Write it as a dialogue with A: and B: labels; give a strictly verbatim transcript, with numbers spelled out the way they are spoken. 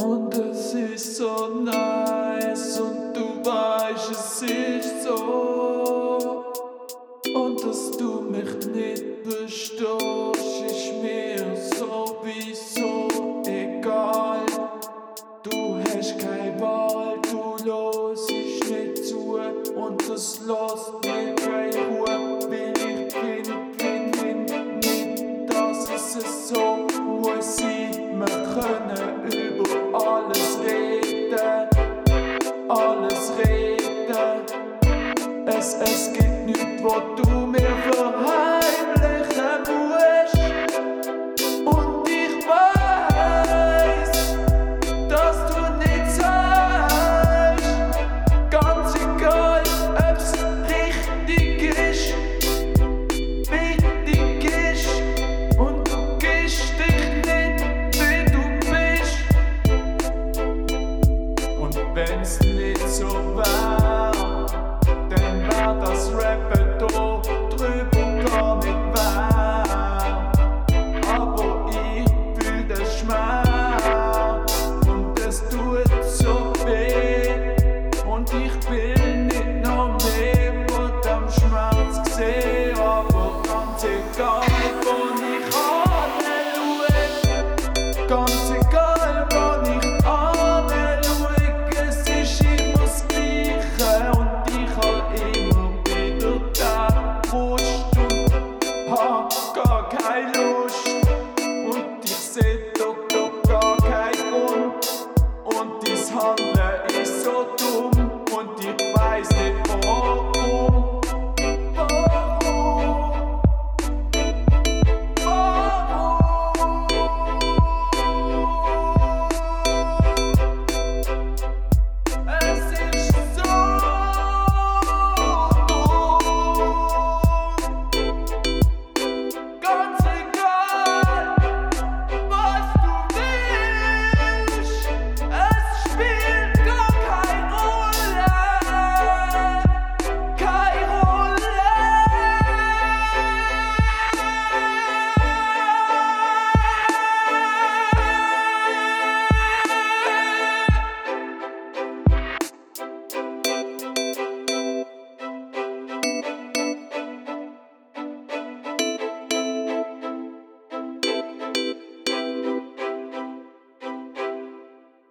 A: Und es ist so nice und du weißt, es ist so. Und dass du mich nicht verstehst, ist mir sowieso egal. Du hast keine Wahl, du hörst nicht zu und das lässt mir keine Ruhe, weil ich bin, bin, bin nicht, dass es so muss sein. Wir können über alles reden, alles reden. Es, es gibt nichts, was du mir verheimlichen musst. Und ich weiß, dass du nicht sagst, ganz egal, ob's richtig ist, wichtig ist. Und du gibst dich nicht, wie du bist. Und wenn's nicht so wär, dann wär das Rappen da drüber gar nicht wahr. Aber ich fühl den Schmerz.